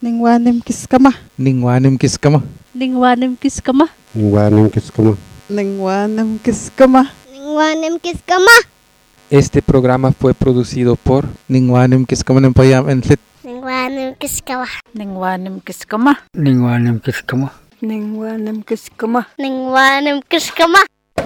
Ningwanim kiskama. Ningwanim kiskama. Ningwanim kiskama. Ningwanim kiskama. Ningwanim kiskama. Ningwanim kiskama. Este programa fue producido por Ningwanim Kiskama Nempayam Enfit. Ningwanim kiskama. Ningwanim kiskama. Ningwanim kiskama. Ningwanim kiskama. Ningwanim kiskama.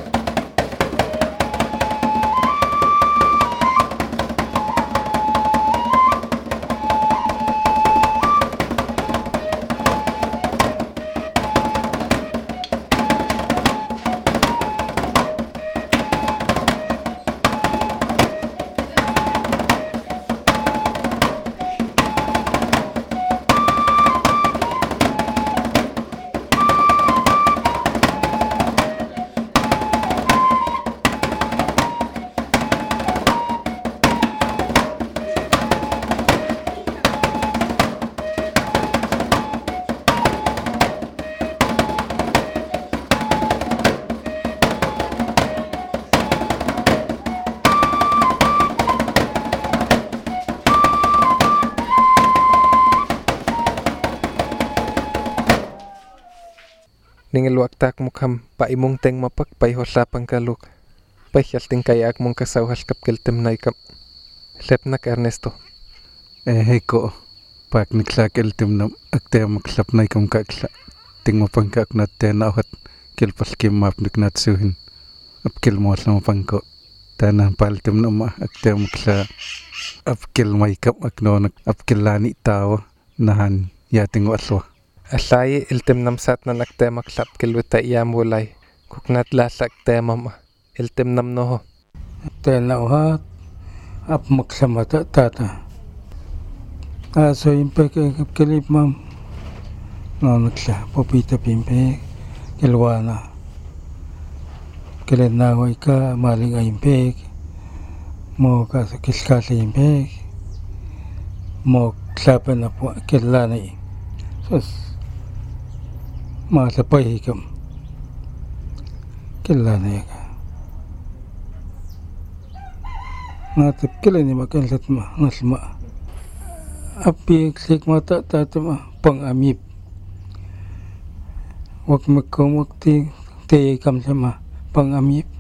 Ningel waktak mukham pa imong teng mapak pa ihoslapang kaluk. Pa ihalting kayak mong kasawhas kapkeltem naikap. Lepnak Ernesto. Heko. Pak niklak eltim nam akte maklap naikam kakla. Ting mapang kak nat tenawat kilpas kim map niknat suhin. Apkil mo sa mapangko. Tanah paltim nama akte makla. Apkil maikap aknonak apkil lani tawa nahan yating waswa. Aslay iltem namsat na naktemak lap kilwita iyam wulay. Kuknat lasak temam iltem nam noho. Tenawat ap maksamata tata. Aso impe kilip mam. Nonakla popita pimpe kilwana. Kilenaway ka maling ayimpe. Mo kasa kiskasa impe. Mo klapan na po kilanay. Sos masapay hikam kilanay ka. Natip kilani makanlat ma nasma. Api klik mata tatama pang amip. Wak makom wakti te kam sama pang amip.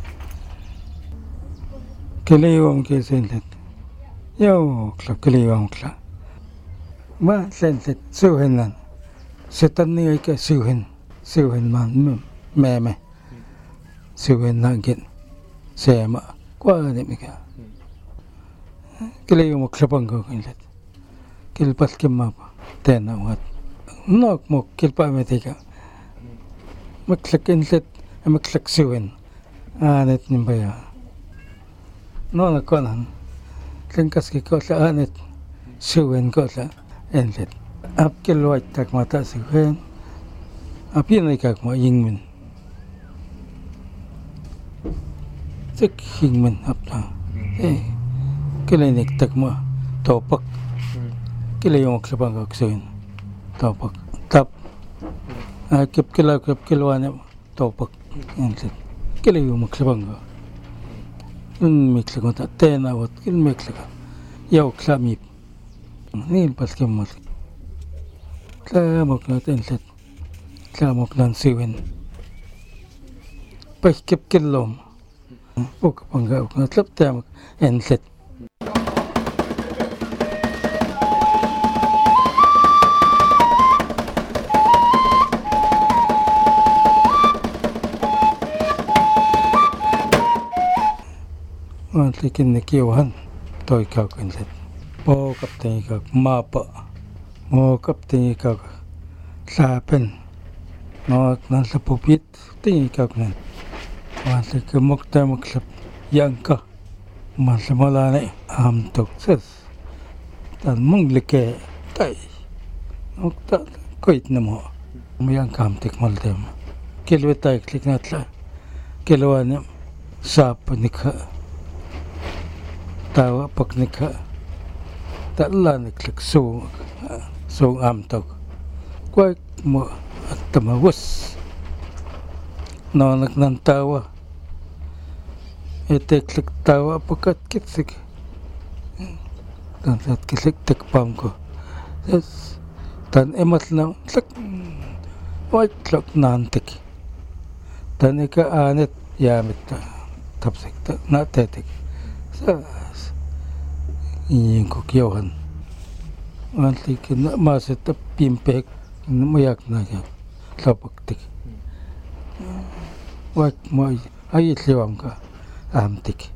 Kiliwang kisenlet. Yo klak kiliwang klak. Ma senlet suhenan. Setan ni ay ka suhen man meme suhen nagin sema kwa ni mika kile yung maklapang ko kinlet kilpas kimapa tenawat nok mo kilpa metika maklak kinlet maklak suhen anet nimbaya no na konan klingkas ki ko sa anet suhen ko sa enlet Apkil white tak mata suhen. Api na ikak mo yingmin. Sik yingmin apna. Kilinik tak mo topak. Kila yung maksapang kaksuhin. Topak. Tap. Kip kilawan mo topak. Kila yung maksapang ka. Yung miksag mo ta. Tenawat. Kila miksag ka. Yaw klamip. Nilpas kim mo. Klamok na tenset. Klamok na siwin. Pahikip kilom. Pagkapanggaw na tlap tamak enset. Mantikin na kiwahan. Ito ikaw enset. Pagkaptang ikaw mapa. Mo kapting ikaw sapen no nasa pupit ting ikaw nan wala ka mukta maklap yang ka masamala na amtok sas tan mong like tay mukta koit na mo mayang kamtik maldem kilwetay klik natla kilwan sap nikha tawa paknikha tala niklik so amtok kwak mo at tamawas no nagnantawa eteklik tawa pakat kitsik dan kisik tekpam ko tan ematna tlak white tlak nantik tan ika anet yamit tapsik na tetik sa yin ko kyohan antik na maset pimpek mayak na ya lapaktik white mo ay liwam ka amtik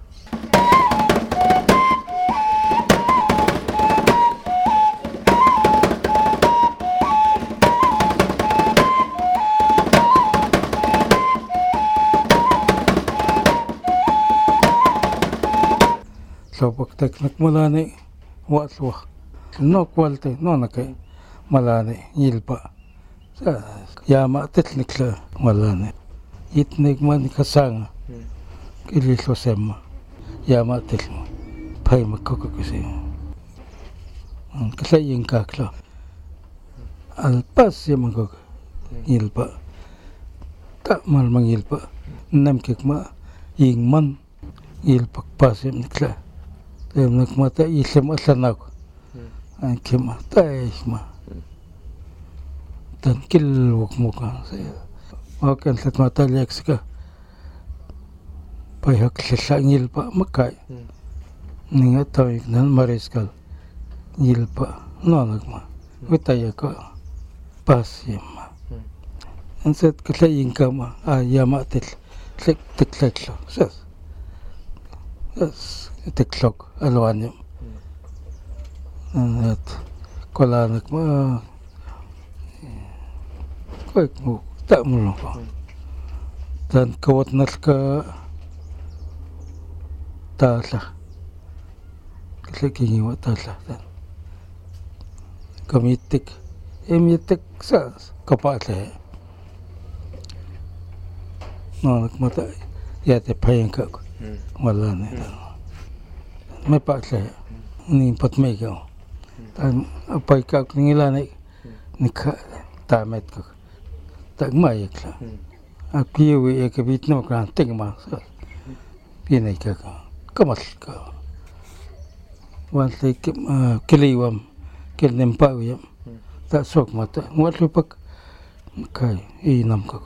lapaktik nakmalani watwa no kwalte no nakay malani yilpa sa yama tetnikla malani itnik man kasanga kililo semma yama tetmo pai makoko kasi kasa yung kaklo alpas yung makoko yilpa ta malmang yilpa namkik ma yung man yilpak pas yung nikla yung nakmata isam asanak ang kima taisma dan kilwak mo ka makan sa matalyak ka payhak sa ngilpa makay ninga tawik na mariskal ngilpa nonagma witaya ka pasyama ansat kasaying kama ayama tikleklo sas tiklok alwanyam at kolanak ma koik mo tak mo ko dan kawat nas ka tala kasi kingiwa tala dan kamitik emitik sa kapatay no nakmata yate payang ka wala na may patay ni patmay ka apay ka ngilanay nika tamet ko tagmayak la akiwi ekabit no kan tingma pinay ka kamas ka wante kiliwam kilnempawiyam ta sok mata ngwatlupak kay inam ka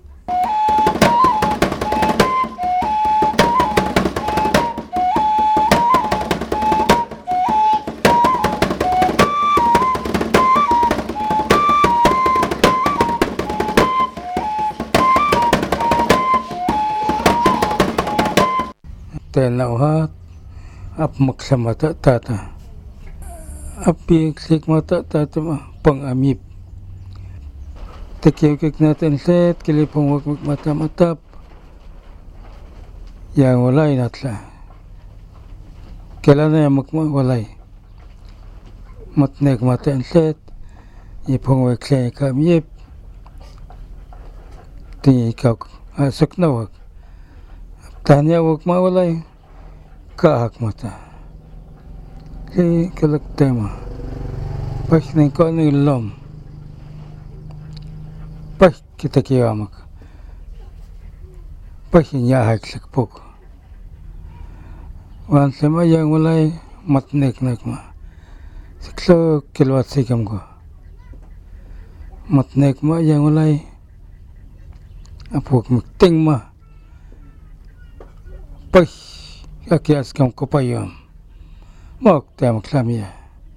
tenauhat ap maksamata tata api klik mata tata pangamip tekik natin set kilipong wag mata matap yang walay natla kailan na magma walay matnek mata set ipong wag klay kamip tingi kak asok na wag tanya wag mawalay kahak mata kaya kalak tema pas na ko ano yung lom pas kita kiyamak pas inyahag sakpok wan sama yang walay matnek nakma siklo kilwat sikam ko matnek ma yang walay apok magting ma pas akias kam kopayam mok tem klamia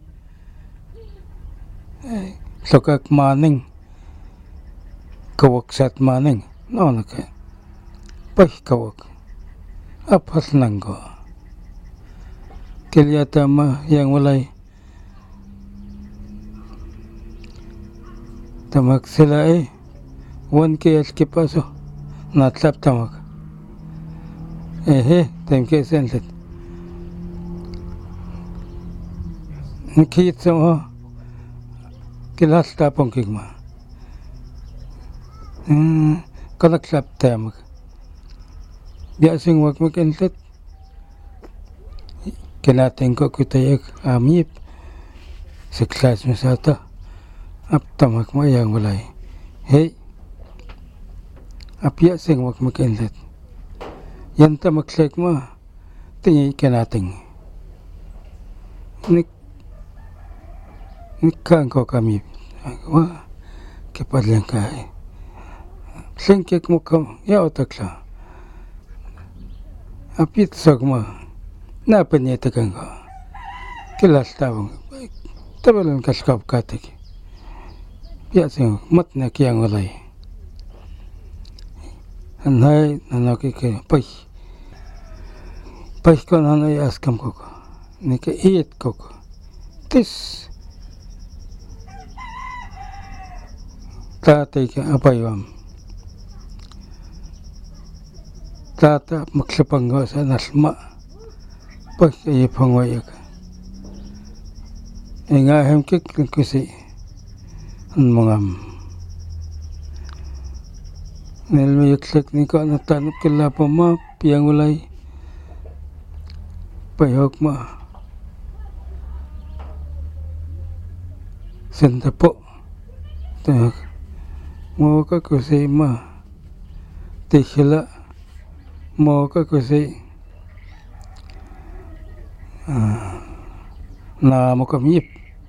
sokak maning kawak sat maning no naka pas kawak apas nanggo kelyata ma yang walay tamak sila wan kiyas kipaso natlap tamak tem ke senlet kit so kilas tapong kigma kalak lap tem biasing wak makenlet kinating ko kutayak amip sa klas masata ap tamak mo yang walay apiasing wak makenlet yan tamaklik mo tingi kanating Nikan ko kami. Wah, kepadlan kai. Sengkek mo kam ya otakla. Apit sagma. Na penyeta kanga. Kelas tawang. Tabalan kaskap katek. Biasa matna kiang olay. Anai nanaki ke pai. Pai ko nanay askam ko. Nika iet ko. Tis tatay ka apayam. Tata magsapanggo sa nasma. Pai kayo pangoyak. Nga hemkik kasi ang mga nilmayaksak ni ka natanap kila pa ma piyang ulay payok ma senda po tak mo ka kasi ma tisila mo ka kasi na mo kamip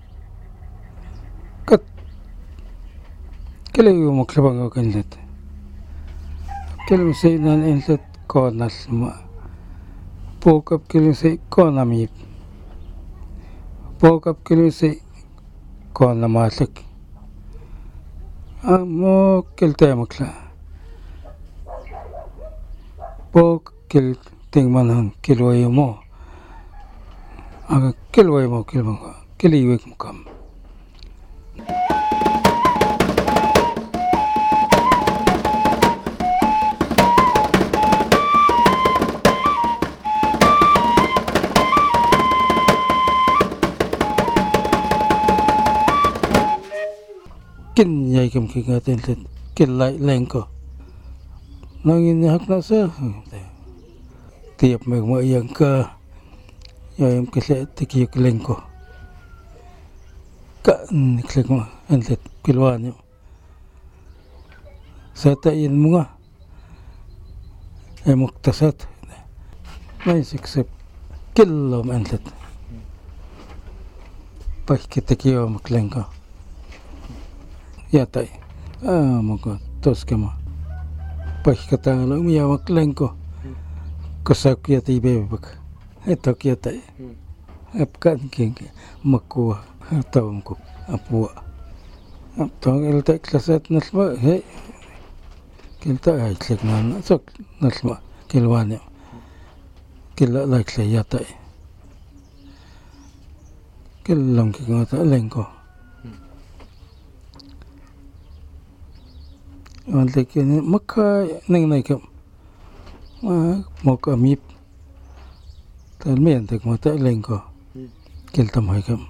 kat kailangan mo magsabang ako kanlat kailangan sa'yo na nainlat ko nasma pokap kailangan sa'yo ko namip pokap kailangan sa'yo ko namasak mo kiltay magsla pok kilting manang kilwayo mo aga kilwayo mo kilbang kiliwik mo kam kin yay kam kigatin kilay lengko nangin hak nasa tiap magmo yang ka yayam kasi tikiyuk lengko ka niklik mo antet kilwan yo sa tayin mo nga ay muktasat may siksip kilom antet pakikitikyo maklengko yatay moko tos kama pakikatang lang miya maklengko kasak yatay bebek ito yatay apkan king makuha tawam ko apua aptong ilta klasat nasma hey kilta ay klek na sok nasma kilwane kila laksa yatay kilom kingata lengko Wala kini maka neng naikam maka mip talmian tak mata lengko kiltam haikam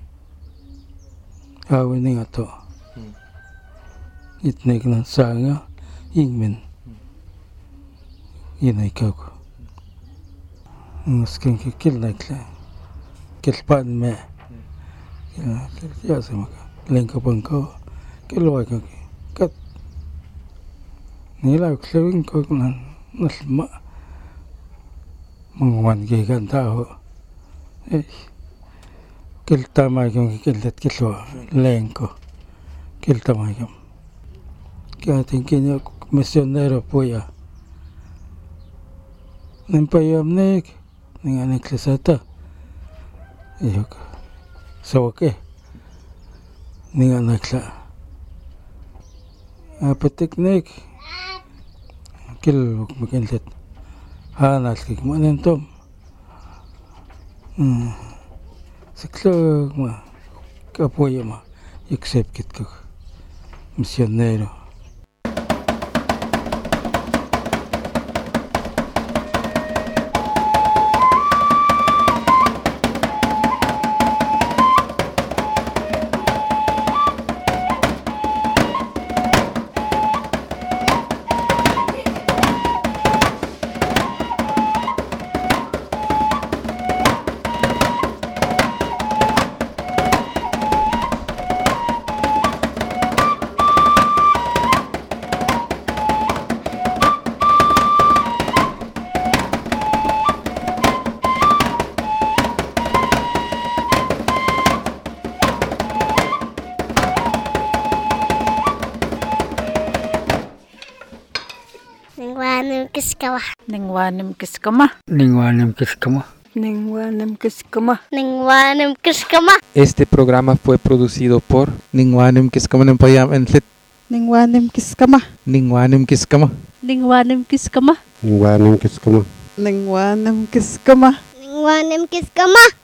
awi ning ato itnek na sanga ingmen inaikaw ko ngaskin kil naikla kilpan me kil sama lengko pangko kilwa ko kat nila klewing ko nan nasma mangwan ge kan tao kilta mai kong kiltat kilwa lengko kilta mai kam kaya tingkin yo misionero po ya nempayam nek ningan klasata yok sawake ningan nakla apatik nek kil makinlit hanal kik manentom siklo ma kapoya ma accept kit ko misionero Ningwanim kiskama. Ningwanim kiskama. Ningwanim kiskama. Ningwanim kiskama. Ningwanim kiskama. Este programa fue producido por Ningwanim kiskama ng payam entlit. Ningwanim kiskama. Ningwanim kiskama. Ningwanim kiskama. Ningwanim kiskama. Ningwanim kiskama. Ningwanim kiskama.